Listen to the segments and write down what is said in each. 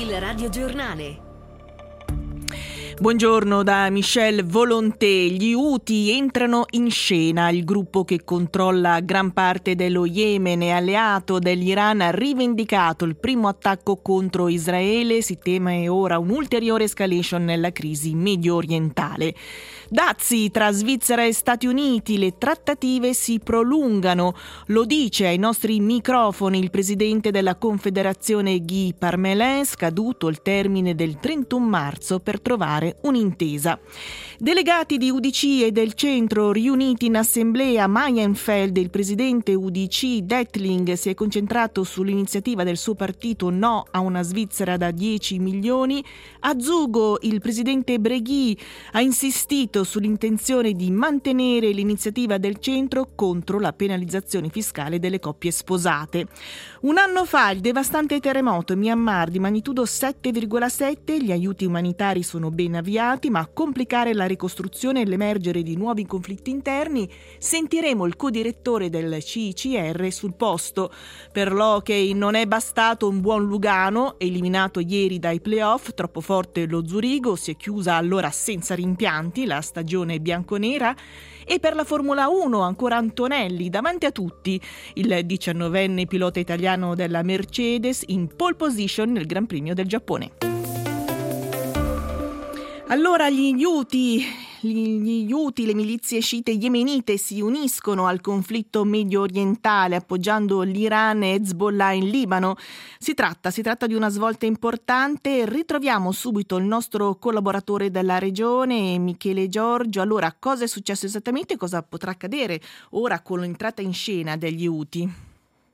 Il radiogiornale. Buongiorno da Michel Volonté. Gli Houthi entrano in scena. Il gruppo che controlla gran parte dello Yemen e alleato dell'Iran ha rivendicato il primo attacco contro Israele. Si teme ora un'ulteriore escalation nella crisi medio orientale. Dazi tra Svizzera e Stati Uniti, le trattative si prolungano. Lo dice ai nostri microfoni il presidente della Confederazione Guy Parmelin, scaduto il termine del 31 marzo per trovare un'intesa. Delegati di UDC e del centro riuniti in assemblea Mayenfeld, il presidente UDC Detling si è concentrato sull'iniziativa del suo partito No a una Svizzera da 10 milioni. A Zugo il presidente Breghi ha insistito sull'intenzione di mantenere l'iniziativa del centro contro la penalizzazione fiscale delle coppie sposate. Un anno fa il devastante terremoto in Myanmar di magnitudo 7,7, gli aiuti umanitari sono ben avviati, ma a complicare la ricostruzione e l'emergere di nuovi conflitti interni sentiremo il co-direttore del CICR sul posto. Per l'hockey non è bastato un buon Lugano, eliminato ieri dai playoff, troppo forte lo Zurigo, si è chiusa allora senza rimpianti la stagione bianconera. E per la Formula 1 ancora Antonelli davanti a tutti, il 19enne pilota italiano della Mercedes in pole position nel Gran Premio del Giappone. Allora gli Houthi, le milizie sciite yemenite, si uniscono al conflitto medio orientale appoggiando l'Iran e Hezbollah in Libano. Si tratta di una svolta importante. Ritroviamo subito il nostro collaboratore della regione, Michele Giorgio. Allora, cosa è successo esattamente e cosa potrà accadere ora con l'entrata in scena degli Houthi?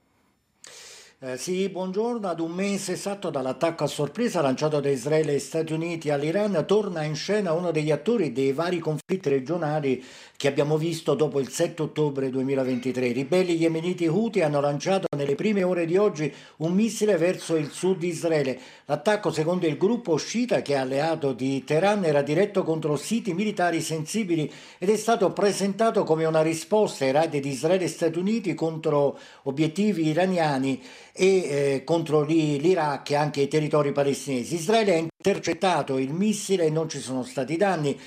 Sì, buongiorno. Ad un mese esatto dall'attacco a sorpresa lanciato da Israele e Stati Uniti all'Iran, torna in scena uno degli attori dei vari conflitti regionali che abbiamo visto dopo il 7 ottobre 2023. I ribelli yemeniti Houthi hanno lanciato nelle prime ore di oggi un missile verso il sud di Israele. L'attacco, secondo il gruppo sciita che è alleato di Teheran, era diretto contro siti militari sensibili ed è stato presentato come una risposta ai raid di Israele e Stati Uniti contro obiettivi iraniani e contro l'Iraq e anche i territori palestinesi. Israele ha intercettato il missile e non ci sono stati danni.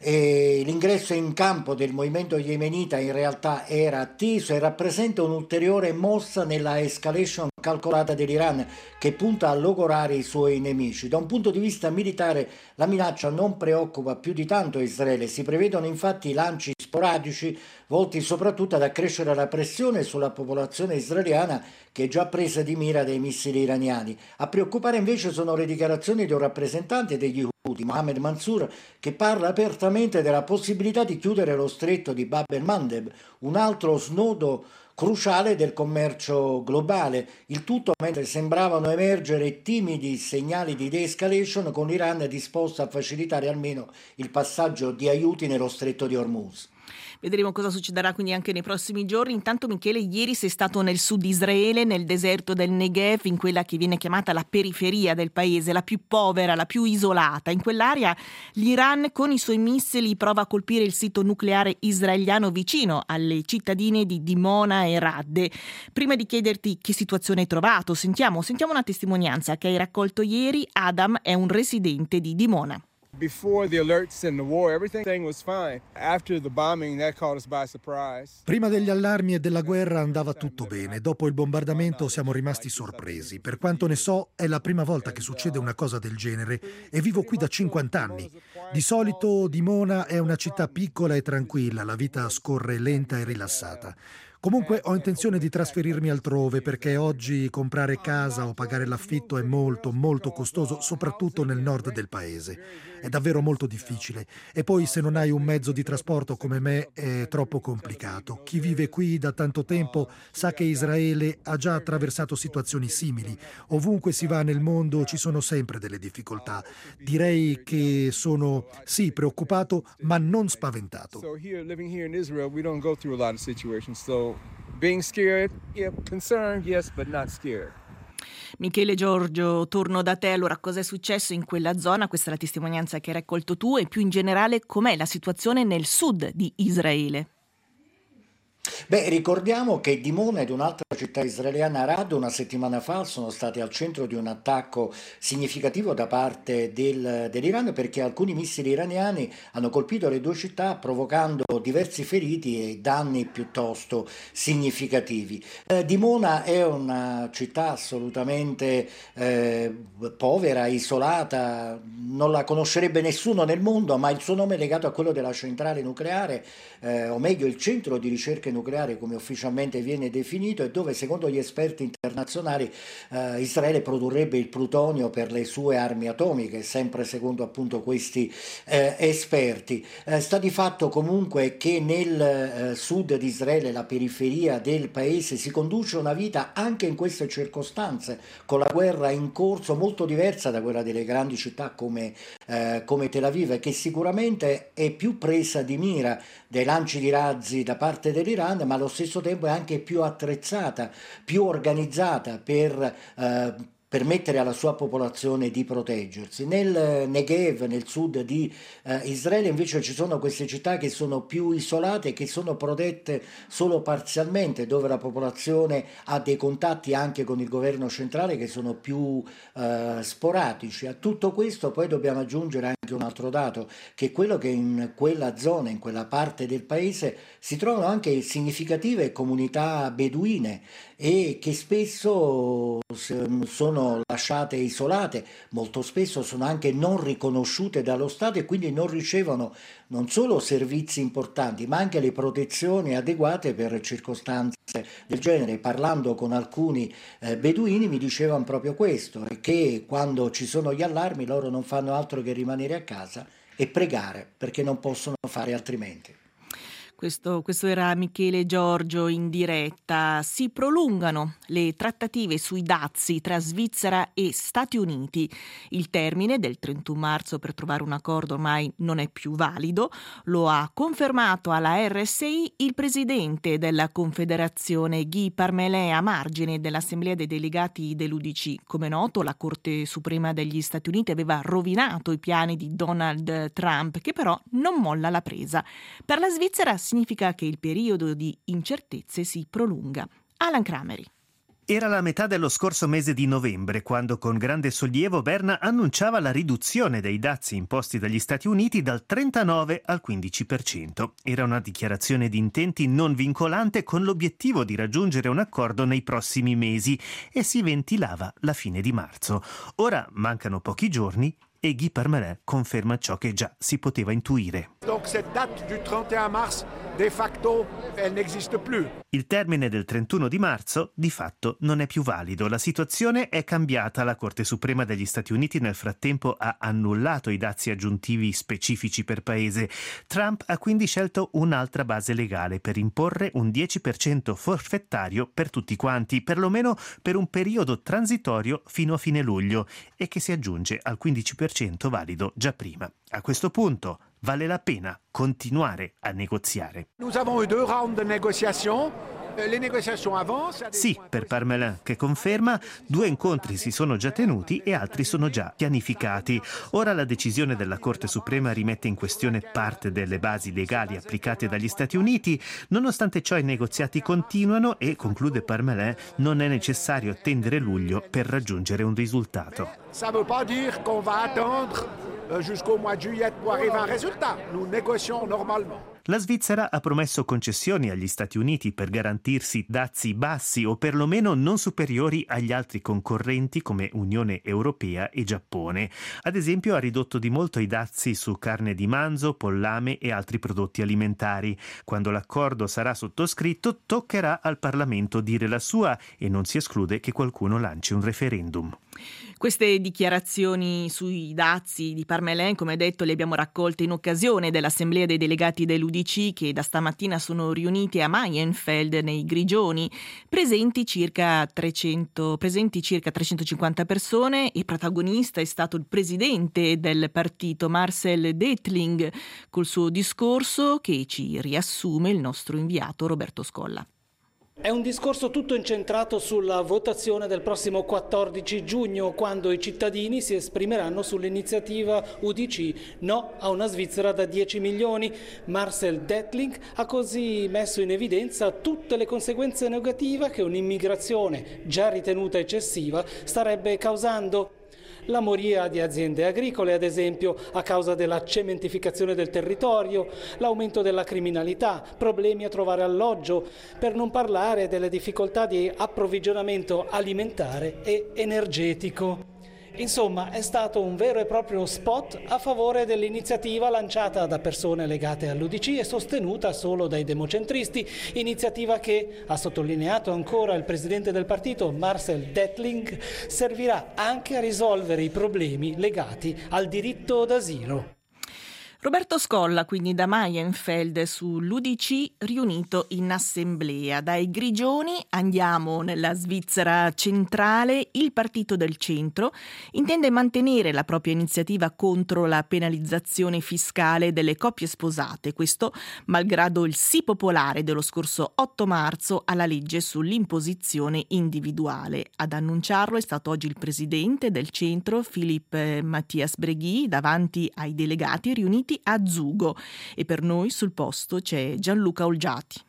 L'ingresso in campo del movimento yemenita in realtà era atteso e rappresenta un'ulteriore mossa nella escalation calcolata dell'Iran che punta a logorare i suoi nemici. Da un punto di vista militare la minaccia non preoccupa più di tanto Israele, si prevedono infatti lanci sporadici volti soprattutto ad accrescere la pressione sulla popolazione israeliana che è già presa di mira dai missili iraniani. A preoccupare invece sono le dichiarazioni di un rappresentante degli Houthi, Mohammed Mansour, che parla apertamente della possibilità di chiudere lo stretto di Bab el-Mandeb, un altro snodo cruciale del commercio globale, il tutto mentre sembravano emergere timidi segnali di de-escalation con l'Iran disposto a facilitare almeno il passaggio di aiuti nello stretto di Hormuz. Vedremo cosa succederà quindi anche nei prossimi giorni. Intanto, Michele, ieri sei stato nel sud di Israele, nel deserto del Negev, in quella che viene chiamata la periferia del paese, la più povera, la più isolata. In quell'area l'Iran con i suoi missili prova a colpire il sito nucleare israeliano vicino alle cittadine di Dimona e Radde. Prima di chiederti che situazione hai trovato, sentiamo una testimonianza che hai raccolto ieri. Adam è un residente di Dimona. Before the alerts and the war, everything was fine. After the bombing, that caught us by surprise. Prima degli allarmi e della guerra andava tutto bene. Dopo il bombardamento siamo rimasti sorpresi. Per quanto ne so, è la prima volta che succede una cosa del genere e vivo qui da 50 anni. Di solito Dimona è una città piccola e tranquilla, la vita scorre lenta e rilassata. Comunque ho intenzione di trasferirmi altrove perché oggi comprare casa o pagare l'affitto è molto, molto costoso, soprattutto nel nord del paese. È davvero molto difficile. E poi se non hai un mezzo di trasporto come me è troppo complicato. Chi vive qui da tanto tempo sa che Israele ha già attraversato situazioni simili. Ovunque si va nel mondo ci sono sempre delle difficoltà. Direi che sono, sì, preoccupato, ma non spaventato. So here, living here in Israel, we don't go through a lot of situations. So being scared, yeah, concerned, yes, but not scared. Michele Giorgio, torno da te. Allora, cosa è successo in quella zona? Questa è la testimonianza che hai raccolto tu e più in generale com'è la situazione nel sud di Israele? Beh, ricordiamo che Dimona ed un'altra città israeliana, Rad, una settimana fa sono state al centro di un attacco significativo da parte dell'Iran, perché alcuni missili iraniani hanno colpito le due città provocando diversi feriti e danni piuttosto significativi. Dimona è una città assolutamente povera, isolata, non la conoscerebbe nessuno nel mondo, ma il suo nome è legato a quello della centrale nucleare, o meglio il centro di ricerche nucleare come ufficialmente viene definito, e dove secondo gli esperti internazionali Israele produrrebbe il plutonio per le sue armi atomiche, sempre secondo appunto questi esperti. Sta di fatto comunque che nel sud di Israele, la periferia del paese, si conduce una vita anche in queste circostanze, con la guerra in corso, molto diversa da quella delle grandi città come Tel Aviv, che sicuramente è più presa di mira dai lanci di razzi da parte dell'Iran, ma allo stesso tempo è anche più attrezzata, più organizzata per permettere alla sua popolazione di proteggersi. Nel Negev, nel sud di Israele, invece ci sono queste città che sono più isolate, che sono protette solo parzialmente, dove la popolazione ha dei contatti anche con il governo centrale che sono più sporadici. A tutto questo poi dobbiamo aggiungere anche un altro dato, che è quello che in quella zona, in quella parte del paese, si trovano anche significative comunità beduine e che spesso sono lasciate isolate, molto spesso sono anche non riconosciute dallo Stato e quindi non ricevono non solo servizi importanti, ma anche le protezioni adeguate per circostanze del genere. Parlando con alcuni beduini mi dicevano proprio questo, e che quando ci sono gli allarmi loro non fanno altro che rimanere a casa e pregare, perché non possono fare altrimenti. Questo era Michele Giorgio in diretta. Si prolungano le trattative sui dazi tra Svizzera e Stati Uniti. Il termine del 31 marzo per trovare un accordo ormai non è più valido. Lo ha confermato alla RSI il presidente della Confederazione Guy Parmelin, a margine dell'Assemblea dei delegati dell'UDC. Come noto, la Corte Suprema degli Stati Uniti aveva rovinato i piani di Donald Trump, che però non molla la presa. Per la Svizzera significa che il periodo di incertezze si prolunga. Alan Crameri. Era la metà dello scorso mese di novembre quando con grande sollievo Berna annunciava la riduzione dei dazi imposti dagli Stati Uniti dal 39 al 15%. Era una dichiarazione di intenti non vincolante con l'obiettivo di raggiungere un accordo nei prossimi mesi e si ventilava la fine di marzo. Ora mancano pochi giorni e Guy Parmelin conferma ciò che già si poteva intuire. Donc cette date du 31 mars, de facto, elle n'existe plus. Il termine del 31 di marzo di fatto non è più valido. La situazione è cambiata. La Corte Suprema degli Stati Uniti nel frattempo ha annullato i dazi aggiuntivi specifici per paese. Trump ha quindi scelto un'altra base legale per imporre un 10% forfettario per tutti quanti, perlomeno per un periodo transitorio fino a fine luglio, e che si aggiunge al 15% valido già prima. A questo punto vale la pena continuare a negoziare. Nous avons eu 2 rounds de négociations. Les négociations avancent. Sì, per Parmelin, che conferma, 2 incontri si sono già tenuti e altri sono già pianificati. Ora la decisione della Corte Suprema rimette in questione parte delle basi legali applicate dagli Stati Uniti. Nonostante ciò i negoziati continuano e, conclude Parmelin, non è necessario attendere luglio per raggiungere un risultato. Ça veut pas dire qu'on va attendre jusqu'au mois de juillet pour arriver à un résultat. Nous négocions normalement. La Svizzera ha promesso concessioni agli Stati Uniti per garantirsi dazi bassi o perlomeno non superiori agli altri concorrenti come Unione Europea e Giappone. Ad esempio ha ridotto di molto i dazi su carne di manzo, pollame e altri prodotti alimentari. Quando l'accordo sarà sottoscritto toccherà al Parlamento dire la sua e non si esclude che qualcuno lanci un referendum. Queste dichiarazioni sui dazi di Parmelin, come detto, le abbiamo raccolte in occasione dell'Assemblea dei delegati dell'UDC che da stamattina sono riuniti a Mayenfeld nei Grigioni, presenti circa 350 persone, e protagonista è stato il presidente del partito Marcel Dettling col suo discorso che ci riassume il nostro inviato Roberto Scolla. È un discorso tutto incentrato sulla votazione del prossimo 14 giugno, quando i cittadini si esprimeranno sull'iniziativa UDC no a una Svizzera da 10 milioni. Marcel Dettling ha così messo in evidenza tutte le conseguenze negative che un'immigrazione già ritenuta eccessiva starebbe causando. La moria di aziende agricole, ad esempio, a causa della cementificazione del territorio, l'aumento della criminalità, problemi a trovare alloggio, per non parlare delle difficoltà di approvvigionamento alimentare e energetico. Insomma, è stato un vero e proprio spot a favore dell'iniziativa lanciata da persone legate all'UDC e sostenuta solo dai democentristi, iniziativa che, ha sottolineato ancora il presidente del partito Marcel Dettling, servirà anche a risolvere i problemi legati al diritto d'asilo. Roberto Scolla, quindi da Mayenfeld sull'UDC riunito in assemblea. Dai Grigioni andiamo nella Svizzera centrale. Il partito del centro intende mantenere la propria iniziativa contro la penalizzazione fiscale delle coppie sposate, questo malgrado il sì popolare dello scorso 8 marzo alla legge sull'imposizione individuale. Ad annunciarlo è stato oggi il presidente del centro, Philippe Matthias Bregui, davanti ai delegati riuniti a Zugo, e per noi sul posto c'è Gianluca Olgiati.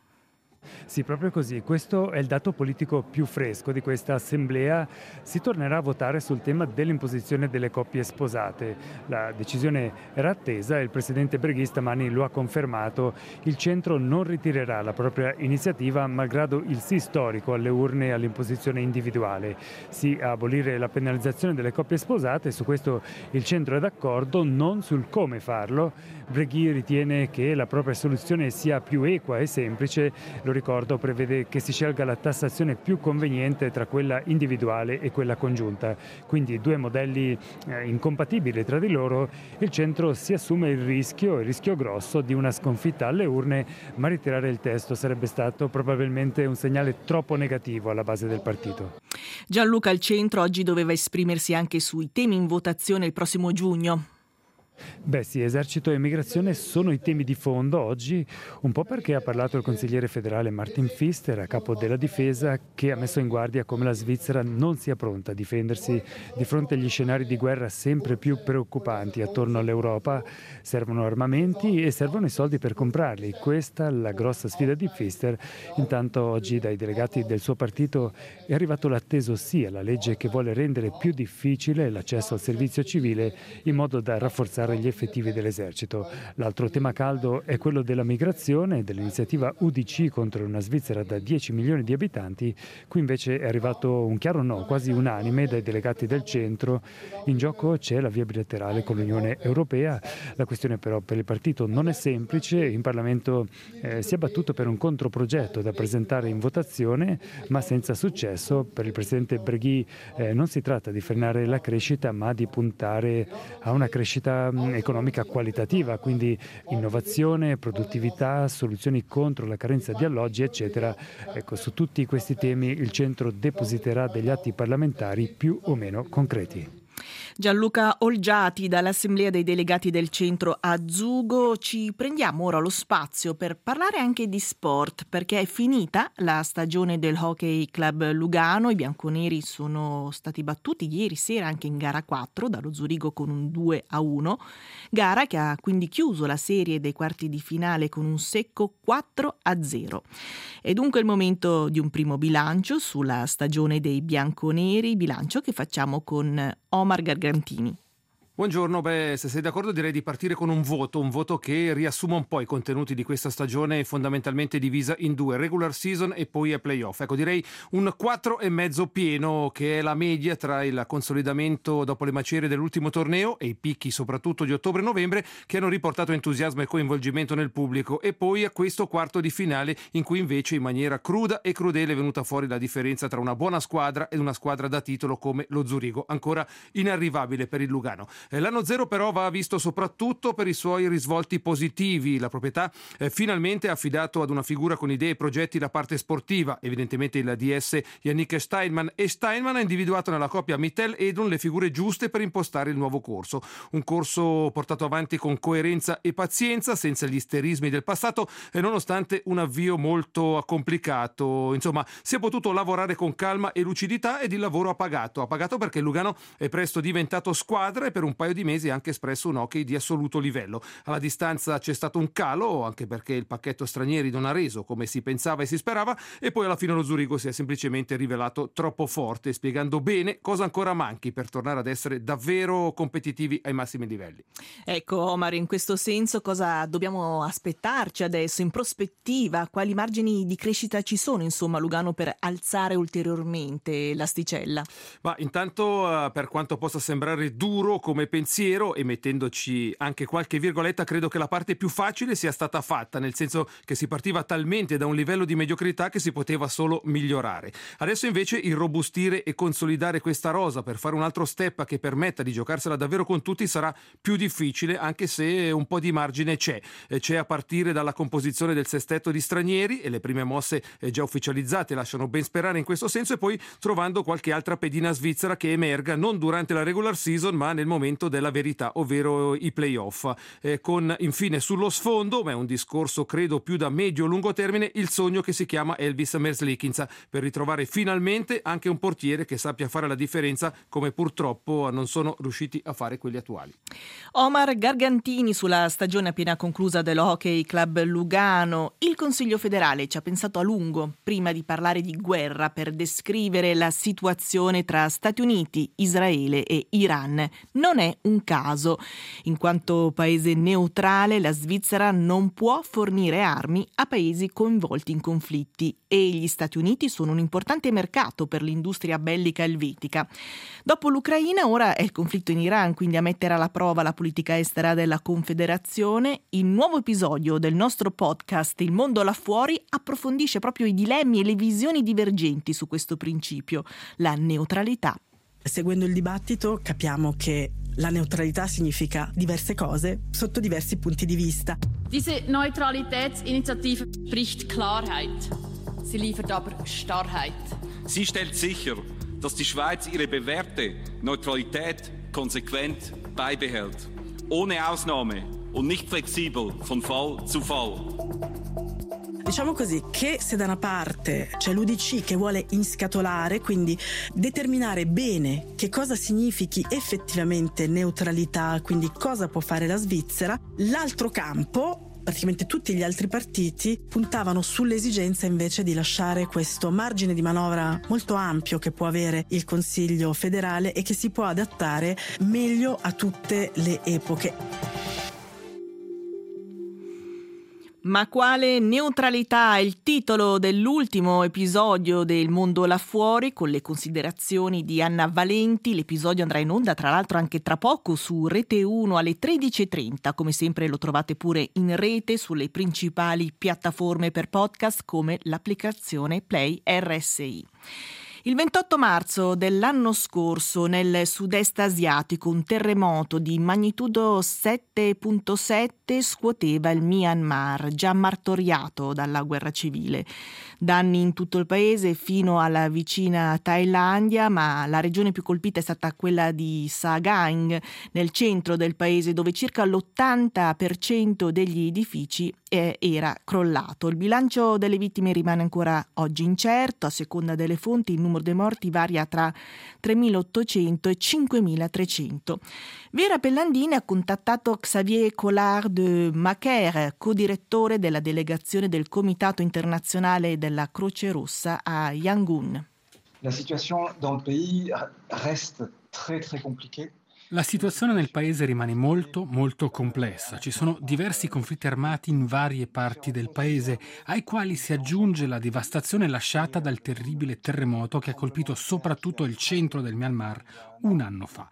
Sì, proprio così. Questo è il dato politico più fresco di questa assemblea. Si tornerà a votare sul tema dell'imposizione delle coppie sposate. La decisione era attesa e il presidente Bregui stamani lo ha confermato. Il centro non ritirerà la propria iniziativa malgrado il sì storico alle urne e all'imposizione individuale. Sì a abolire la penalizzazione delle coppie sposate, su questo il centro è d'accordo, non sul come farlo. Bregui ritiene che la propria soluzione sia più equa e semplice. Lo ricordo, prevede che si scelga la tassazione più conveniente tra quella individuale e quella congiunta. Quindi due modelli incompatibili tra di loro. Il centro si assume il rischio grosso di una sconfitta alle urne, ma ritirare il testo sarebbe stato probabilmente un segnale troppo negativo alla base del partito. Gianluca, il centro oggi doveva esprimersi anche sui temi in votazione il prossimo giugno. Beh sì, esercito e immigrazione sono i temi di fondo oggi, un po' perché ha parlato il consigliere federale Martin Pfister, a capo della difesa, che ha messo in guardia come la Svizzera non sia pronta a difendersi di fronte agli scenari di guerra sempre più preoccupanti attorno all'Europa. Servono armamenti e servono i soldi per comprarli. Questa è la grossa sfida di Pfister. Intanto oggi dai delegati del suo partito è arrivato l'atteso sì alla legge che vuole rendere più difficile l'accesso al servizio civile in modo da rafforzare gli effettivi dell'esercito. L'altro tema caldo è quello della migrazione, dell'iniziativa UDC contro una Svizzera da 10 milioni di abitanti. Qui invece è arrivato un chiaro no, quasi unanime, dai delegati del centro. In gioco c'è la via bilaterale con l'Unione Europea. La questione però per il partito non è semplice. In Parlamento si è battuto per un controprogetto da presentare in votazione, ma senza successo. Per il presidente Bregui non si tratta di frenare la crescita, ma di puntare a una crescita economica qualitativa, quindi innovazione, produttività, soluzioni contro la carenza di alloggi, eccetera. Ecco, su tutti questi temi il centro depositerà degli atti parlamentari più o meno concreti. Gianluca Olgiati dall'Assemblea dei Delegati del Centro a Zugo. Ci prendiamo ora lo spazio per parlare anche di sport, perché è finita la stagione del Hockey Club Lugano. I bianconeri sono stati battuti ieri sera anche in gara 4 dallo Zurigo con un 2-1, gara che ha quindi chiuso la serie dei quarti di finale con un secco 4-0. È dunque il momento di un primo bilancio sulla stagione dei bianconeri, bilancio che facciamo con Omar Gargantini. Buongiorno, se sei d'accordo direi di partire con un voto che riassuma un po' i contenuti di questa stagione fondamentalmente divisa in due, regular season e poi playoff. Ecco, direi un 4,5 pieno, che è la media tra il consolidamento dopo le macerie dell'ultimo torneo e i picchi soprattutto di ottobre e novembre che hanno riportato entusiasmo e coinvolgimento nel pubblico, e poi a questo quarto di finale in cui invece in maniera cruda e crudele è venuta fuori la differenza tra una buona squadra ed una squadra da titolo come lo Zurigo, ancora inarrivabile per il Lugano. L'anno zero però va visto soprattutto per i suoi risvolti positivi. La proprietà finalmente ha affidato ad una figura con idee e progetti la parte sportiva, evidentemente il DS Yannick Steinmann, e Steinmann ha individuato nella coppia Mittel-Edlund le figure giuste per impostare il nuovo corso. Un corso portato avanti con coerenza e pazienza, senza gli isterismi del passato, e nonostante un avvio molto complicato. Insomma, si è potuto lavorare con calma e lucidità ed il lavoro ha pagato perché Lugano è presto diventato squadra e per un paio di mesi ha anche espresso un hockey di assoluto livello. Alla distanza c'è stato un calo, anche perché il pacchetto stranieri non ha reso come si pensava e si sperava, e poi alla fine lo Zurigo si è semplicemente rivelato troppo forte, spiegando bene cosa ancora manchi per tornare ad essere davvero competitivi ai massimi livelli. Ecco, Omar, in questo senso cosa dobbiamo aspettarci adesso in prospettiva? Quali margini di crescita ci sono, insomma, a Lugano per alzare ulteriormente l'asticella? Ma intanto, per quanto possa sembrare duro come pensiero, e mettendoci anche qualche virgoletta, credo che la parte più facile sia stata fatta, nel senso che si partiva talmente da un livello di mediocrità che si poteva solo migliorare. Adesso invece irrobustire e consolidare questa rosa per fare un altro step che permetta di giocarsela davvero con tutti sarà più difficile, anche se un po' di margine c'è. C'è a partire dalla composizione del sestetto di stranieri, e le prime mosse già ufficializzate lasciano ben sperare in questo senso, e poi trovando qualche altra pedina svizzera che emerga non durante la regular season ma nel momento della verità, ovvero i playoff. Con infine sullo sfondo, ma è un discorso credo più da medio-lungo termine, il sogno che si chiama Elvis Merzlikins, per ritrovare finalmente anche un portiere che sappia fare la differenza, come purtroppo non sono riusciti a fare quelli attuali. Omar Gargantini sulla stagione appena conclusa dell'Hockey Club Lugano. Il Consiglio federale ci ha pensato a lungo prima di parlare di guerra per descrivere la situazione tra Stati Uniti, Israele e Iran. Non è un caso. In quanto paese neutrale, la Svizzera non può fornire armi a paesi coinvolti in conflitti, e gli Stati Uniti sono un importante mercato per l'industria bellica elvetica. Dopo l'Ucraina, ora è il conflitto in Iran, quindi a mettere alla prova la politica estera della Confederazione. Il nuovo episodio del nostro podcast Il mondo là fuori approfondisce proprio i dilemmi e le visioni divergenti su questo principio, la neutralità. Seguendo il dibattito capiamo che la neutralità significa diverse cose sotto diversi punti di vista. Diese Neutralitätsinitiative spricht Klarheit. Sie liefert aber Starrheit. Sie stellt sicher, dass die Schweiz ihre bewährte Neutralität konsequent beibehält, ohne Ausnahme und nicht flexibel von Fall zu Fall. Diciamo così che se da una parte c'è l'UDC che vuole inscatolare, quindi determinare bene che cosa significhi effettivamente neutralità, quindi cosa può fare la Svizzera, l'altro campo, praticamente tutti gli altri partiti, puntavano sull'esigenza invece di lasciare questo margine di manovra molto ampio che può avere il Consiglio federale e che si può adattare meglio a tutte le epoche. Ma quale neutralità è il titolo dell'ultimo episodio del Mondo là fuori, con le considerazioni di Anna Valenti. L'episodio andrà in onda tra l'altro anche tra poco su Rete 1 alle 13.30. Come sempre lo trovate pure in rete sulle principali piattaforme per podcast come l'applicazione Play RSI. Il 28 marzo dell'anno scorso nel sud-est asiatico un terremoto di magnitudo 7.7 scuoteva il Myanmar, già martoriato dalla guerra civile. Danni in tutto il paese fino alla vicina Thailandia, ma la regione più colpita è stata quella di Sagaing, nel centro del paese, dove circa l'80% degli edifici era crollato. Il bilancio delle vittime rimane ancora oggi incerto. A seconda delle fonti il numero dei morti varia tra 3.800 e 5.300. Vera Pellandini ha contattato Xavier Collard de Macaire, codirettore della delegazione del Comitato internazionale della Croce Rossa a Yangon. La situation dans le pays reste très compliquée. La situazione nel paese rimane molto complessa. Ci sono diversi conflitti armati in varie parti del paese, ai quali si aggiunge la devastazione lasciata dal terribile terremoto che ha colpito soprattutto il centro del Myanmar un anno fa.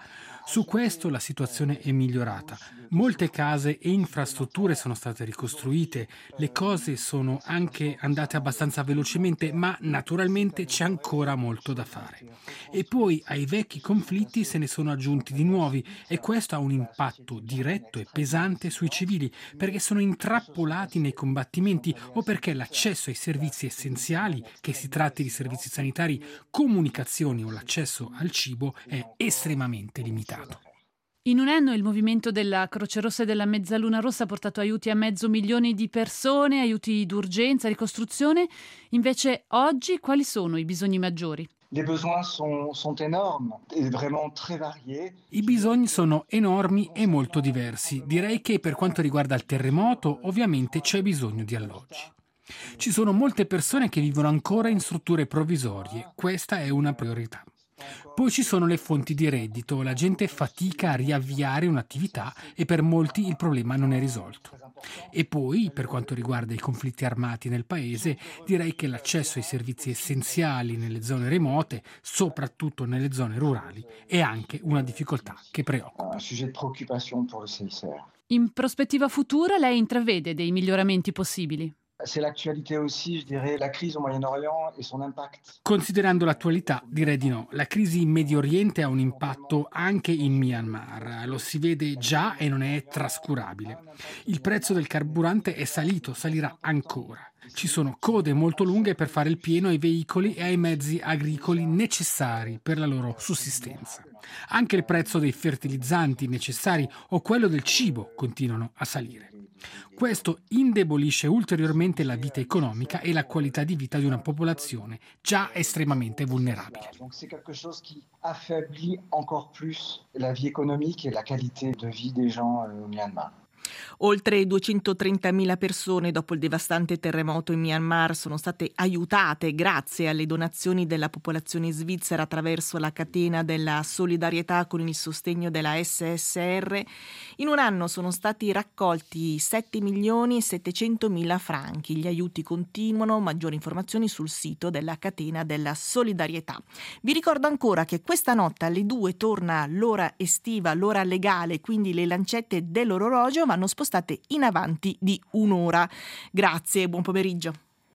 Su questo la situazione è migliorata. Molte case e infrastrutture sono state ricostruite, le cose sono anche andate abbastanza velocemente, ma naturalmente c'è ancora molto da fare. E poi ai vecchi conflitti se ne sono aggiunti di nuovi e questo ha un impatto diretto e pesante sui civili, perché sono intrappolati nei combattimenti o perché l'accesso ai servizi essenziali, che si tratti di servizi sanitari, comunicazioni o l'accesso al cibo, è estremamente limitato. In un anno il movimento della Croce Rossa e della Mezzaluna Rossa ha portato aiuti a 500.000 di persone, aiuti d'urgenza, ricostruzione. Invece oggi quali sono i bisogni maggiori? Les besoins sont énormes et vraiment très variés. I bisogni sono enormi e molto diversi. Direi che per quanto riguarda il terremoto, ovviamente c'è bisogno di alloggi. Ci sono molte persone che vivono ancora in strutture provvisorie. Questa è una priorità. Poi ci sono le fonti di reddito, la gente fatica a riavviare un'attività e per molti il problema non è risolto. E poi, per quanto riguarda i conflitti armati nel paese, direi che l'accesso ai servizi essenziali nelle zone remote, soprattutto nelle zone rurali, è anche una difficoltà che preoccupa. Un sujet de préoccupation pour le CICR. In prospettiva futura lei intravede dei miglioramenti possibili? C'est l'actualité aussi, je dirais, la crise au Moyen-Orient et son impact. Considerando l'attualità, direi di no. La crisi in Medio Oriente ha un impatto anche in Myanmar. Lo si vede già e non è trascurabile. Il prezzo del carburante è salito, salirà ancora. Ci sono code molto lunghe per fare il pieno ai veicoli e ai mezzi agricoli necessari per la loro sussistenza. Anche il prezzo dei fertilizzanti necessari o quello del cibo continuano a salire. Questo indebolisce ulteriormente la vita economica e la qualità di vita di una popolazione già estremamente vulnerabile. Donc c'est quelque chose qui affaiblit encore plus la vie économique et la qualité de vie des gens au Myanmar. Oltre 230.000 persone dopo il devastante terremoto in Myanmar sono state aiutate grazie alle donazioni della popolazione svizzera attraverso la catena della solidarietà con il sostegno della SSR. In un anno sono stati raccolti 7.700.000 franchi. Gli aiuti continuano, maggiori informazioni sul sito della catena della solidarietà. Vi ricordo ancora che questa notte alle 2 torna l'ora estiva, l'ora legale, quindi le lancette dell'orologio vanno spostate in avanti di un'ora. Grazie e buon pomeriggio.